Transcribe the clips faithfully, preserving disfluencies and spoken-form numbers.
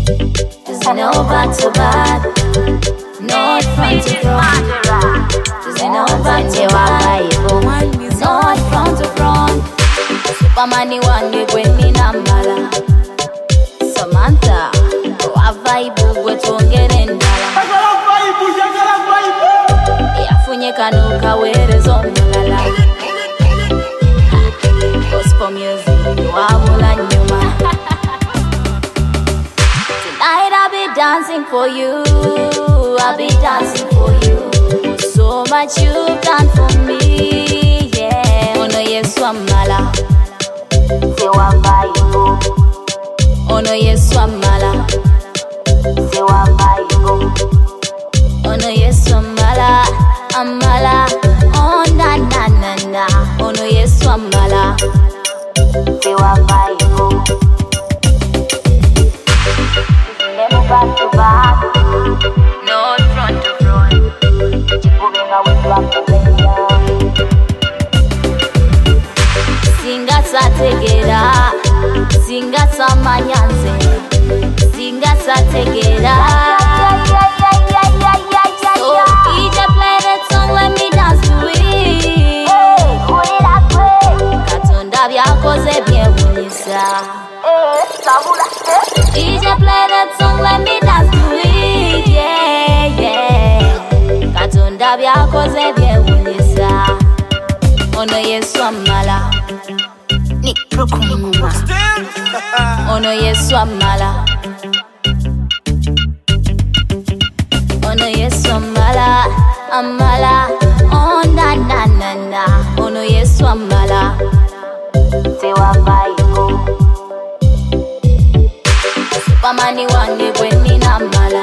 Cause you know back to back, not front to front. Cause you know back to back, not front to front. Superman ni wange kweni nambala. Samantha, wa vibe gwe tuongere ndala. Yafunye kanuka werezo mulala. Gospel music, wabula nyuma. Tonight I'll be dancing for you, I'll be dancing for you. So much you've done for me, yeah. Ono Yesu amala, sewa mbayo. Ono Yesu amala, sewa mbayo. Ono Yesu amala, amala. Oh na na na na. Ono Yesu amala, sewa mbayo. Back to back, not front to front. Chikubenga wetwakubeya. Singa sategera, singa samanyanze, singa sategera. So D J play that song, let me dance to it. Katonda byakoze byewunyisa. D J play that song, let me dance to it, yeah, yeah. Katonda byakoze byewunyisa. Ono Yesu amala, ni prokumuma. Ono Yesu amala, ono Yesu amala, amala. Oh na na na na. Ono Yesu amala, sewa mbayo. Superman wange kweni nambala.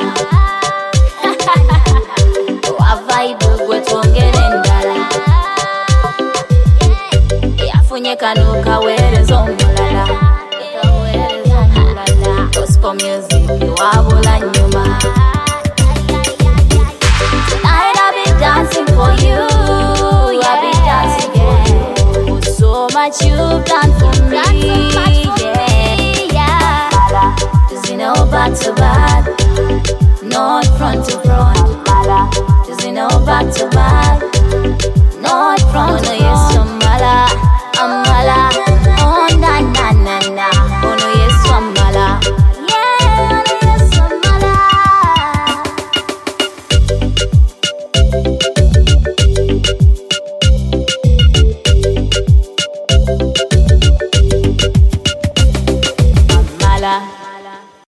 Wa vibe gwe tuongere ndala. Yafunye kanuka werezo mulala. Gospel music, wabula nyuma. Tonight I'll be dancing for you, I'll be dancing for you. So much you've done for me, yeah. Cause you know back to back.